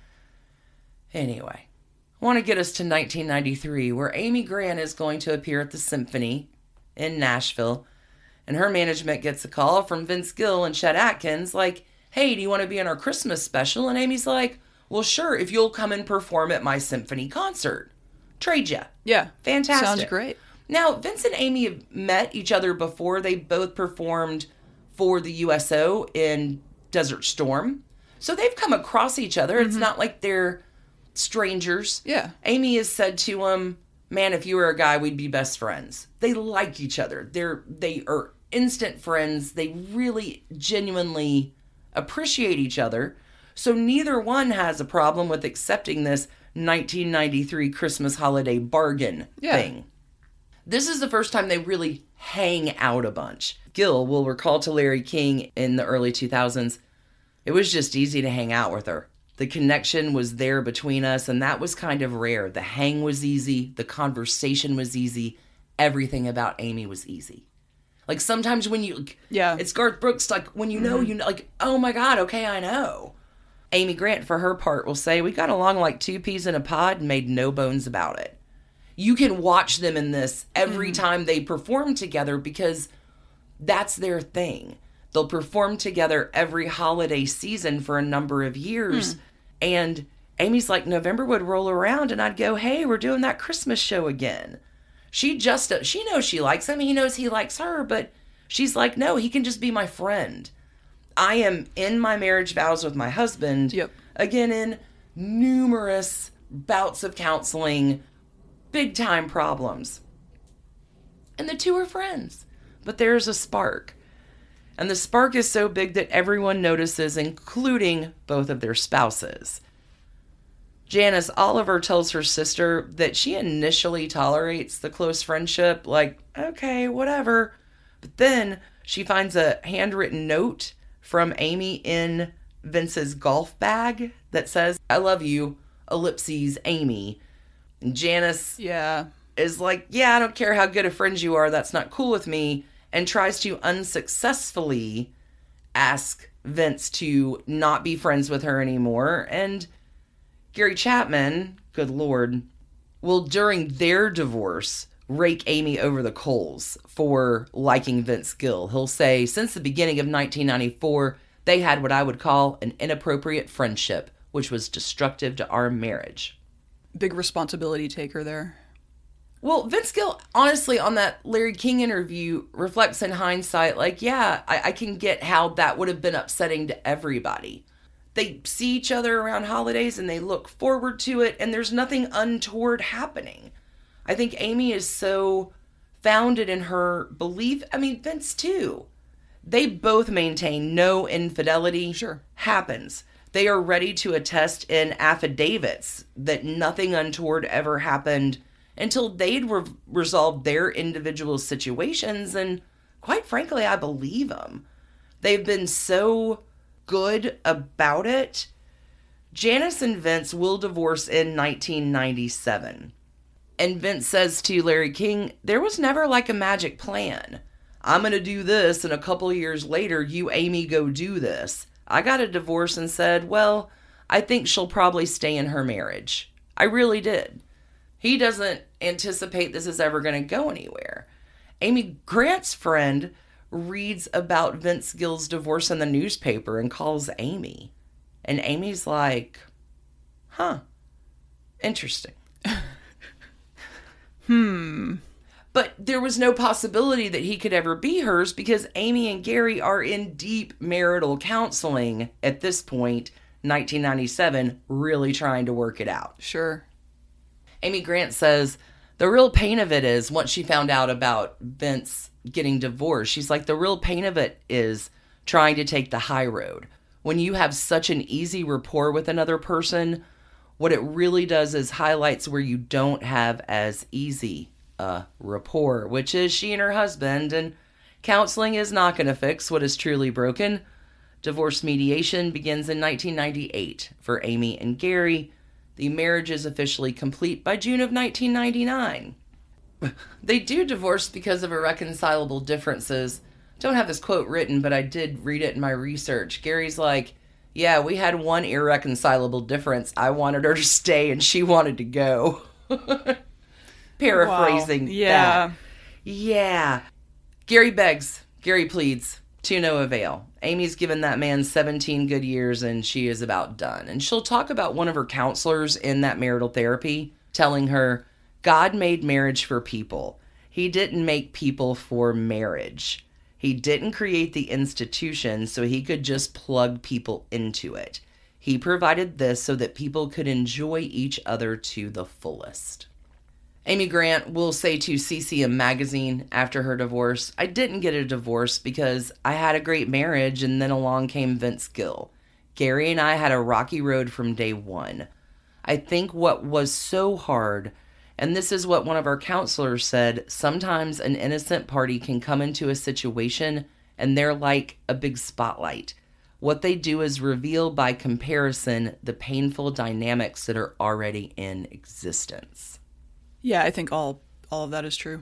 Anyway. I want to get us to nineteen ninety-three, where Amy Grant is going to appear at the Symphony in Nashville, and her management gets a call from Vince Gill and Chet Atkins, like, hey, do you want to be in our Christmas special? And Amy's like, well, sure, if you'll come and perform at my symphony concert. Trade ya. Yeah. Fantastic. Sounds great. Now, Vince and Amy have met each other before. They both performed for the U S O in Desert Storm. So they've come across each other. Mm-hmm. It's not like they're strangers. Yeah. Amy has said to him, man, if you were a guy, we'd be best friends. They like each other. They're, they are instant friends. They really genuinely appreciate each other. So neither one has a problem with accepting this nineteen ninety-three Christmas holiday bargain yeah. thing. This is the first time they really hang out a bunch. Gill will recall to Larry King in the early two thousands, it was just easy to hang out with her. The connection was there between us, and that was kind of rare. The hang was easy. The conversation was easy. Everything about Amy was easy. Like, sometimes when you... Yeah. It's Garth Brooks, like, when you know, mm-hmm. you know, like, oh my God, okay, I know. Amy Grant, for her part, will say, we got along like two peas in a pod and made no bones about it. You can watch them in this every mm-hmm. time they perform together because that's their thing. They'll perform together every holiday season for a number of years. Mm. And Amy's like, November would roll around and I'd go, hey, we're doing that Christmas show again. She just, she knows she likes him. He knows he likes her, but she's like, no, he can just be my friend. I am in my marriage vows with my husband. Yep. Again, in numerous bouts of counseling, big time problems. And the two are friends, but there's a spark. And the spark is so big that everyone notices, including both of their spouses. Janice Oliver tells her sister that she initially tolerates the close friendship, like, okay, whatever. But then she finds a handwritten note from Amy in Vince's golf bag that says, I love you, ellipses, Amy. And Janice yeah. is like, yeah, I don't care how good of friends you are, that's not cool with me, and tries to unsuccessfully ask Vince to not be friends with her anymore. And Gary Chapman, good Lord, will during their divorce rake Amy over the coals for liking Vince Gill. He'll say, since the beginning of nineteen ninety-four, they had what I would call an inappropriate friendship, which was destructive to our marriage. Big responsibility taker there. Well, Vince Gill, honestly, on that Larry King interview, reflects in hindsight, like, yeah, I, I can get how that would have been upsetting to everybody. They see each other around holidays and they look forward to it, and there's nothing untoward happening. I think Amy is so founded in her belief. I mean, Vince too. They both maintain no infidelity sure. happens. They are ready to attest in affidavits that nothing untoward ever happened until they'd re- resolved their individual situations. And quite frankly, I believe them. They've been so good about it. Janice and Vince will divorce in nineteen ninety-seven. And Vince says to Larry King, there was never like a magic plan. I'm going to do this, and a couple years later, you, Amy, go do this. I got a divorce and said, well, I think she'll probably stay in her marriage. I really did. He doesn't anticipate this is ever going to go anywhere. Amy Grant's friend reads about Vince Gill's divorce in the newspaper and calls Amy. And Amy's like, huh, interesting. hmm. But there was no possibility that he could ever be hers because Amy and Gary are in deep marital counseling at this point, nineteen ninety-seven, really trying to work it out. Sure. Amy Grant says the real pain of it is once she found out about Vince getting divorced, she's like, the real pain of it is trying to take the high road. When you have such an easy rapport with another person, what it really does is highlights where you don't have as easy a rapport, which is she and her husband, and counseling is not going to fix what is truly broken. Divorce mediation begins in nineteen ninety-eight for Amy and Gary. The marriage is officially complete by June of nineteen ninety-nine. They do divorce because of irreconcilable differences. Don't have this quote written, but I did read it in my research. Gary's like, yeah, we had one irreconcilable difference. I wanted her to stay and she wanted to go. Paraphrasing wow. Yeah. that. Yeah. Gary begs. Gary pleads. To no avail. Amy's given that man seventeen good years and she is about done. And she'll talk about one of her counselors in that marital therapy telling her, God made marriage for people. He didn't make people for marriage. He didn't create the institution so he could just plug people into it. He provided this so that people could enjoy each other to the fullest. Amy Grant will say to C C M magazine after her divorce, I didn't get a divorce because I had a great marriage and then along came Vince Gill. Gary and I had a rocky road from day one. I think what was so hard, and this is what one of our counselors said, sometimes an innocent party can come into a situation and they're like a big spotlight. What they do is reveal by comparison the painful dynamics that are already in existence. Yeah, I think all all of that is true.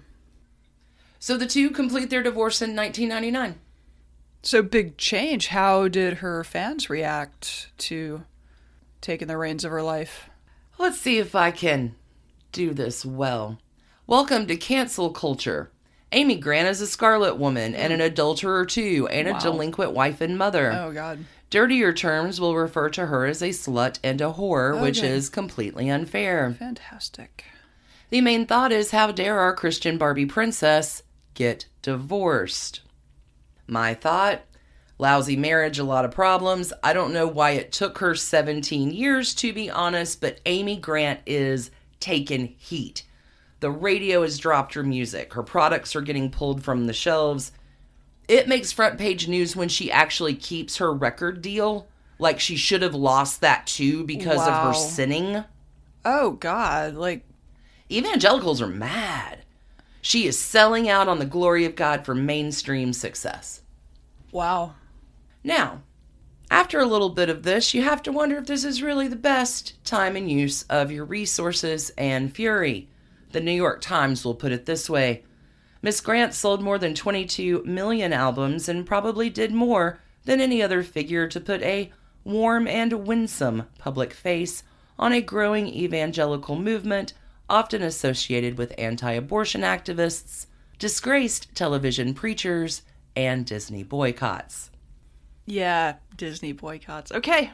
So the two complete their divorce in nineteen ninety-nine. So big change. How did her fans react to taking the reins of her life? Let's see if I can do this well. Welcome to cancel culture. Amy Grant is a Scarlet woman and an adulterer too, and Wow. a delinquent wife and mother. Oh, God. Dirtier terms will refer to her as a slut and a whore, which Okay. is completely unfair. Fantastic. The main thought is, how dare our Christian Barbie princess get divorced? My thought, lousy marriage, a lot of problems. I don't know why it took her seventeen years, to be honest, but Amy Grant is taking heat. The radio has dropped her music. Her products are getting pulled from the shelves. It makes front page news when she actually keeps her record deal. Like she should have lost that too because Wow. of her sinning. Oh, God. Like, Evangelicals are mad. She is selling out on the glory of God for mainstream success. wow. Now, after a little bit of this, you have to wonder if this is really the best time and use of your resources and fury. The New York Times will put it this way. Miss Grant sold more than twenty-two million albums and probably did more than any other figure to put a warm and winsome public face on a growing evangelical movement often associated with anti-abortion activists, disgraced television preachers, and Disney boycotts. Yeah, Disney boycotts. Okay.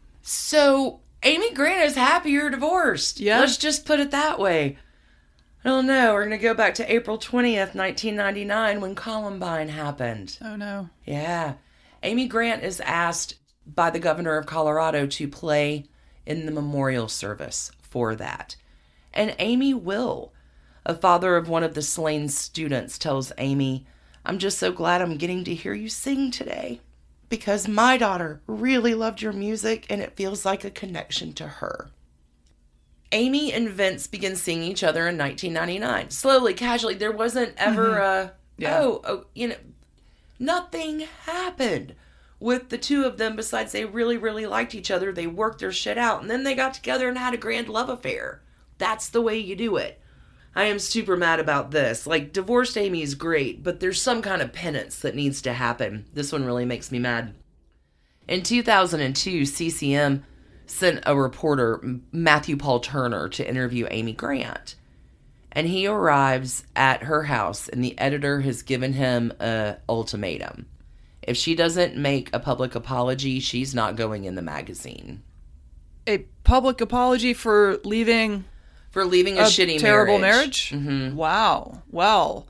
So, Amy Grant is happier divorced. Yeah. Let's just put it that way. I don't know. We're going to go back to April twentieth, nineteen ninety-nine, when Columbine happened. Oh, no. Yeah. Amy Grant is asked by the governor of Colorado to play in the memorial service for that. And Amy will. A father of one of the slain students tells Amy, "I'm just so glad I'm getting to hear you sing today, because my daughter really loved your music and it feels like a connection to her." Amy and Vince begin seeing each other in nineteen ninety-nine. Slowly, casually. There wasn't ever Mm-hmm. a, Yeah. oh, oh, you know, nothing happened with the two of them besides they really, really liked each other. They worked their shit out, and then they got together and had a grand love affair. That's the way you do it. I am super mad about this. Like, divorced Amy is great, but there's some kind of penance that needs to happen. This one really makes me mad. In two thousand two, C C M sent a reporter, Matthew Paul Turner, to interview Amy Grant. And he arrives at her house, and the editor has given him an ultimatum. If she doesn't make a public apology, she's not going in the magazine. A public apology for leaving... For leaving a, a shitty terrible marriage. marriage? Mm-hmm. Wow. Well,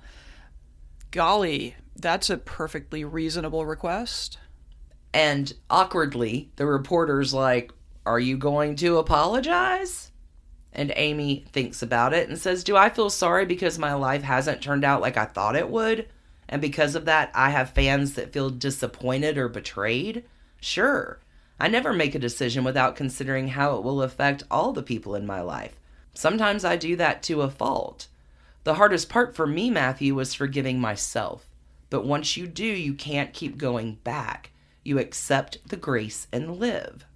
golly, that's a perfectly reasonable request. And awkwardly, the reporter's like, "Are you going to apologize?" And Amy thinks about it and says, "Do I feel sorry because my life hasn't turned out like I thought it would? And because of that, I have fans that feel disappointed or betrayed? Sure. I never make a decision without considering how it will affect all the people in my life. Sometimes I do that to a fault. The hardest part for me, Matthew, was forgiving myself. But once you do, you can't keep going back. You accept the grace and live."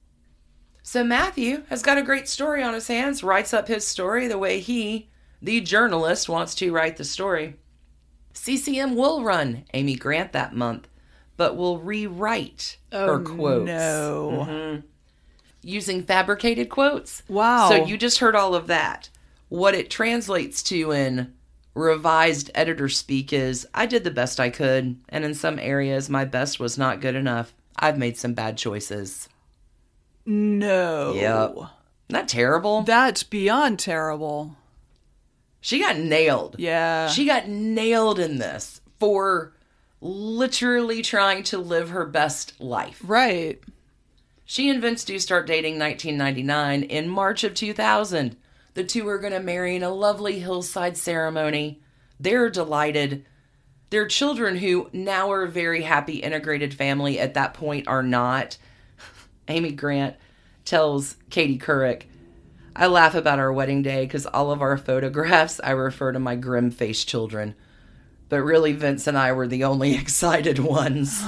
So Matthew has got a great story on his hands, writes up his story the way he, the journalist, wants to write the story. C C M will run Amy Grant that month, but will rewrite oh, her quotes. no. Mm-hmm. Using fabricated quotes. Wow. So you just heard all of that. What it translates to in revised editor speak is, I did the best I could, and in some areas my best was not good enough. I've made some bad choices. No. Yep. Isn't that terrible? That's beyond terrible. She got nailed. Yeah. She got nailed in this for literally trying to live her best life. Right. She and Vince do start dating nineteen ninety-nine. In March of two thousand, the two are going to marry in a lovely hillside ceremony. They're delighted. Their children, who now are a very happy integrated family, at that point are not. Amy Grant tells Katie Couric, "I laugh about our wedding day because all of our photographs I refer to my grim-faced children. But really, Vince and I were the only excited ones."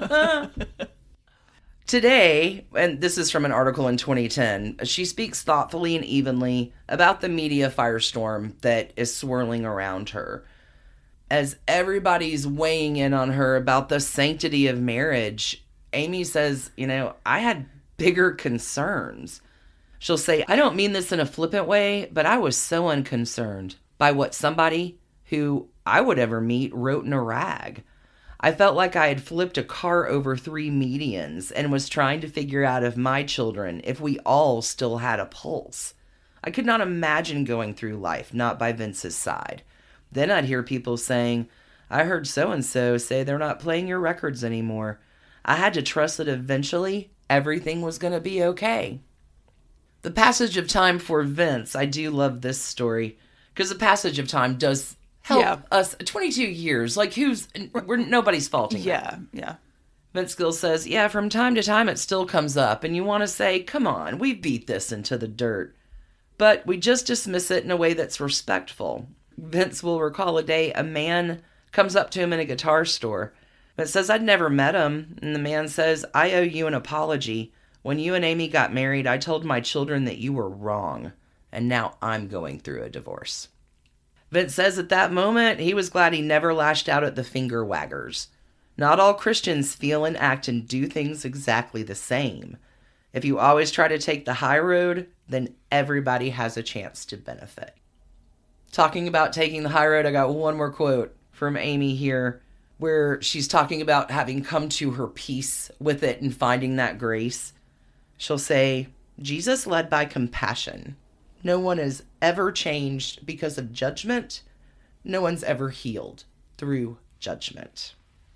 Today, and this is from an article in twenty ten, she speaks thoughtfully and evenly about the media firestorm that is swirling around her. As everybody's weighing in on her about the sanctity of marriage, Amy says, you know, I had bigger concerns. She'll say, I don't mean this in a flippant way, but I was so unconcerned by what somebody who I would ever meet wrote in a rag. I felt like I had flipped a car over three medians and was trying to figure out if my children, if we all still had a pulse. I could not imagine going through life not by Vince's side. Then I'd hear people saying, I heard so-and-so say they're not playing your records anymore. I had to trust that eventually everything was going to be okay. The passage of time for Vince, I do love this story, because the passage of time does help yeah. us. twenty-two years, like who's, we're nobody's faulting Yeah, that. yeah. Vince Gill says, yeah, from time to time it still comes up, and you want to say, come on, we beat this into the dirt. But we just dismiss it in a way that's respectful. Vince will recall a day a man comes up to him in a guitar store, but says, I'd never met him, and the man says, I owe you an apology. When you and Amy got married, I told my children that you were wrong, and now I'm going through a divorce. Vince says at that moment, he was glad he never lashed out at the finger waggers. Not all Christians feel and act and do things exactly the same. If you always try to take the high road, then everybody has a chance to benefit. Talking about taking the high road, I got one more quote from Amy here, where she's talking about having come to her peace with it and finding that grace. She'll say, Jesus led by compassion. No one is ever changed because of judgment. No one's ever healed through judgment.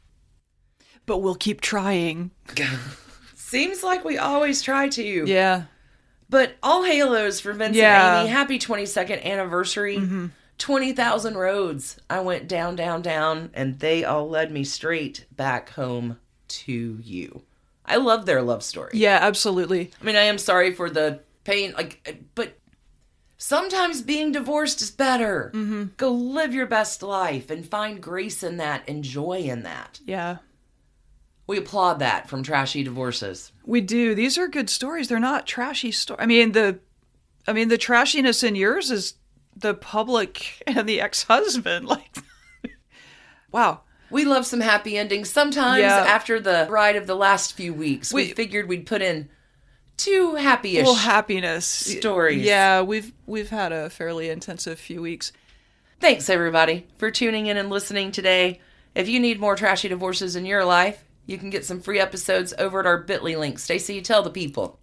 But we'll keep trying. Seems like we always try to. Yeah. But all halos for Vince yeah. and Amy. Happy twenty-second anniversary. Mm-hmm. twenty thousand roads. I went down, down, down, and they all led me straight back home to you. I love their love story. Yeah, absolutely. I mean, I am sorry for the pain, like, but sometimes being divorced is better. Mm-hmm. Go live your best life and find grace in that and joy in that. Yeah. We applaud that from Trashy Divorces. We do. These are good stories. They're not trashy stories. I mean, the, I mean, the trashiness in yours is the public and the ex-husband. Like, wow. We love some happy endings. Sometimes Yeah. after the ride of the last few weeks, we, we figured we'd put in two happy-ish well, happiness stories. Yeah, we've we've had a fairly intensive few weeks. Thanks, everybody, for tuning in and listening today. If you need more Trashy Divorces in your life, you can get some free episodes over at our bit dot l y link. Stacey, you tell the people.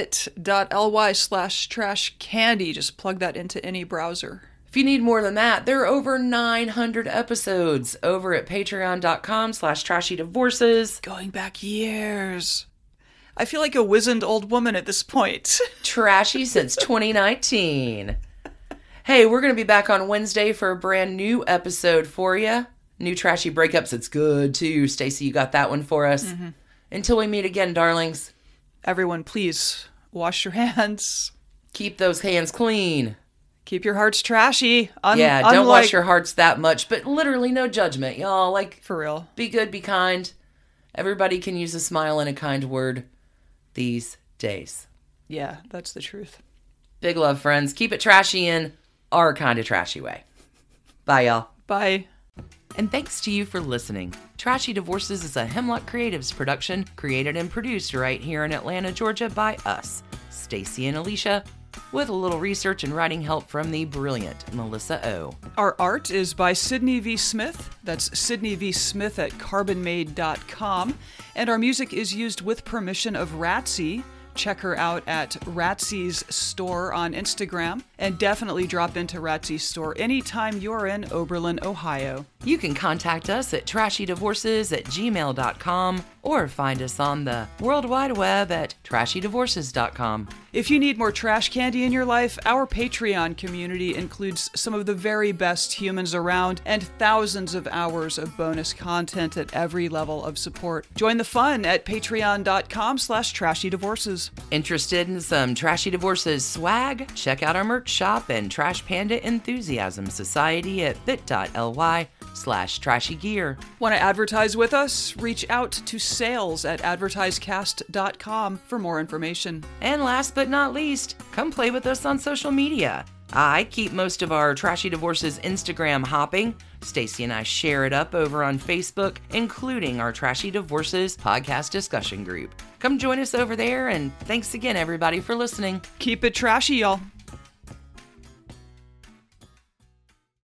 bit.ly slash trash candy. Just plug that into any browser. If you need more than that, there are over nine hundred episodes over at patreon.com slash trashy divorces. Going back years. I feel like a wizened old woman at this point. Trashy since twenty nineteen. Hey, we're going to be back on Wednesday for a brand new episode for you. New Trashy Breakups. It's good, too. Stacey, you got that one for us. Mm-hmm. Until we meet again, darlings. Everyone, please wash your hands. Keep those hands clean. Keep your hearts trashy. Un- yeah, don't unlike... wash your hearts that much, but literally no judgment, y'all. Like, for real. Be good, be kind. Everybody can use a smile and a kind word these days. Yeah, that's the truth. Big love, friends. Keep it trashy in our kind of trashy way. Bye, y'all. Bye. And thanks to you for listening. Trashy Divorces is a Hemlock Creatives production, created and produced right here in Atlanta, Georgia by us, Stacey and Alicia, with a little research and writing help from the brilliant Melissa O. Our art is by Sydney V. Smith. That's Sydney V. Smith at carbon made dot com. And our music is used with permission of Ratsy. Check her out at Ratsy's store on Instagram, and definitely drop into Ratsy's store anytime you're in Oberlin, Ohio. You can contact us at trashy divorces at gmail dot com or find us on the World Wide Web at trashy divorces dot com. If you need more trash candy in your life, our Patreon community includes some of the very best humans around and thousands of hours of bonus content at every level of support. Join the fun at patreon.com slash trashy divorces. Interested in some Trashy Divorces swag? Check out our merch shop and Trash Panda Enthusiasm Society at bit.ly slash trashy gear. Want to advertise with us? Reach out to sales at advertisecast dot com for more information. And last but not least, come play with us on social media. I keep most of our Trashy Divorces Instagram hopping. Stacey and I share it up over on Facebook, including our Trashy Divorces podcast discussion group. Come join us over there, and thanks again, everybody, for listening. Keep it trashy, y'all.